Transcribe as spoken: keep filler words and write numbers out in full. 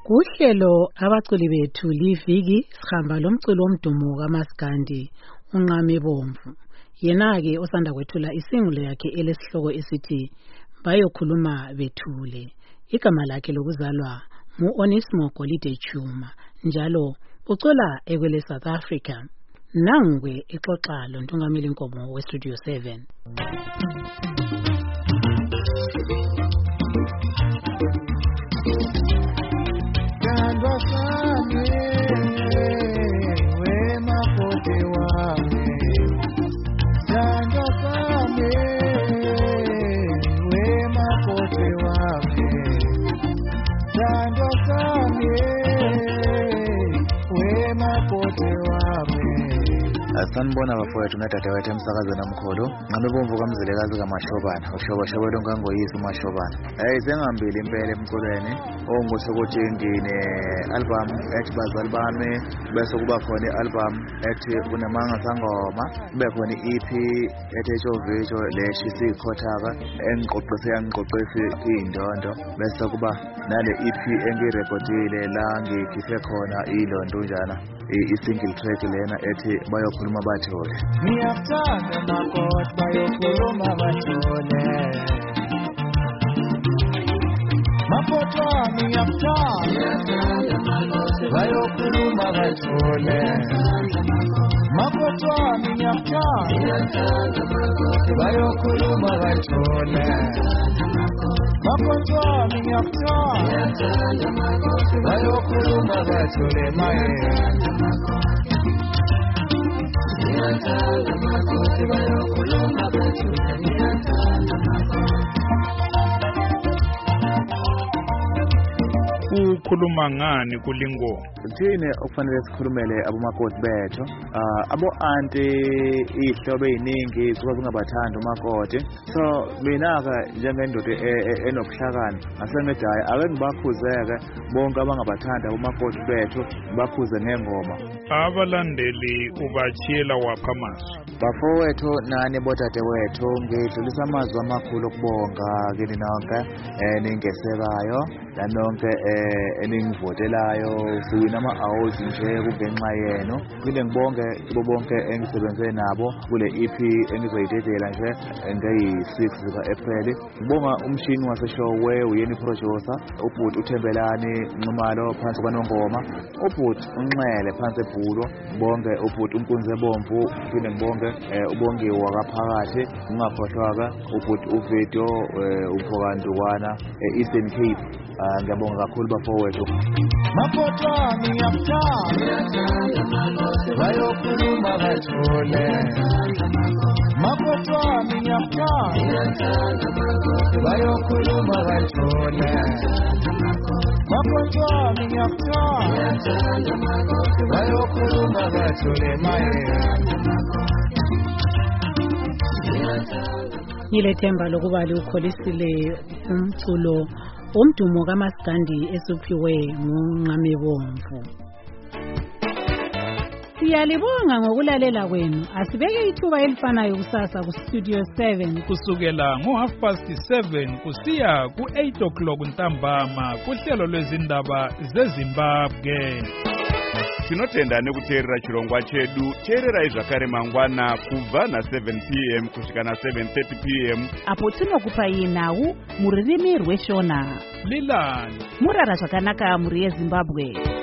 Kuhlelo abaculi bethu liviki sihamba lomculo omdumo kaMaskandi unqame bomvu. Yena ke osanda kwethula isingulo yakhe elesihloko esithi bayokhuluma bethule. Igama lakhe lokuzalwa ngu Onesmo Golide Chuma njalo ucula ekwele South Africa. Nangwe exoxa loNtungameli Nkomo we Studio seven. Sanibona bafowethu natata wethu emsakazweni omkhulu ngabe bomvu kamzilekazi kaMashobana ushoba shoba lonkangoyisi uMashobana. Hey sengihambile impela emculweni ongukusho ukuthi ngine album ethi bazali bami bese kuba khona ialbum ethi unemanga sangoma kube khona i-E P ethi echovisho leshi sikhothaka engiqoqise yangiqoqise indondo bese kuba nale E P engirekhodile la ngikhiphe khona ilondo njana i-single track lena ethi bayokhuluma bathole. Ngiyathanda makoti bayokhuluma bathole. Makoti wami ngiyathanda bayokhuluma bathole. Makoti wami ngiyathanda bayokhuluma bathole. Makoti wami ngiyathanda bayokhuluma bathole maye. Ukhuluma ngani kulingo? Thine okufanele sikhulumele abomakoti bethu uh, abo anti ihlobo eziningi kuba kungabathanda umakoti. So mina ke njengendoda enobuhlakani asengithi hayi ake ngibakhuzeke bonke abangabathanda abomakoti bethu bakhuze ngengoma. Abalandeli ubachiyela wapha amazwi. Bafowethu nani botate wethu ngidlulisa amazwi amakhulu okubonga kini nonke eningesekayo nanonke eningivotelayo siwina ama-awards nje kungenxa yenu. Phinde ngibonge kubo bonke engisebenze nabo kule E P engizoyidedela nje ngeyi-six zika-April. Ngibonga umshini waseshowe uyeni producer ubhuti uThembelani Nxumalo phansi kwaNongoma, ubhuti uNxele phansi eBhulo, bonke ubhuti uNkunzi Ebomvu, phinde ngibonge ubongiwe wakaphakathi ungakhohlwaka ubhuti uVidio uMfokandukwana Eastern Cape. Ngiyabonga kakhulu bafowethu. Makoti wami ngiyathanda bayokhuluma bathole. Makoti wami ngiyathanda bayokhuluma bathole. Makoti wami ngiyathanda bayokhuluma bathole maye. Ngilethemba lokuba liukholisile umculo umdumo kaMaskandi esuphiwe ngunqame bomvu. Siyalibonga ngokulalela kwenu. Asibeke ithuba elifanayo kusasa ku Studio seven kusukela ngo half past seven kusiya ku eight o'clock ntambama kuhlelo lwezindaba zeZimbabwe. Tinotenda nekuteerera chirongwa chedu. Teererai zvakare mangwana kubva na seven p m kusvika na seven thirty p m apo tinokupai nhau muririmi rweshona. Lilani Murara zvakanaka muri yeZimbabwe.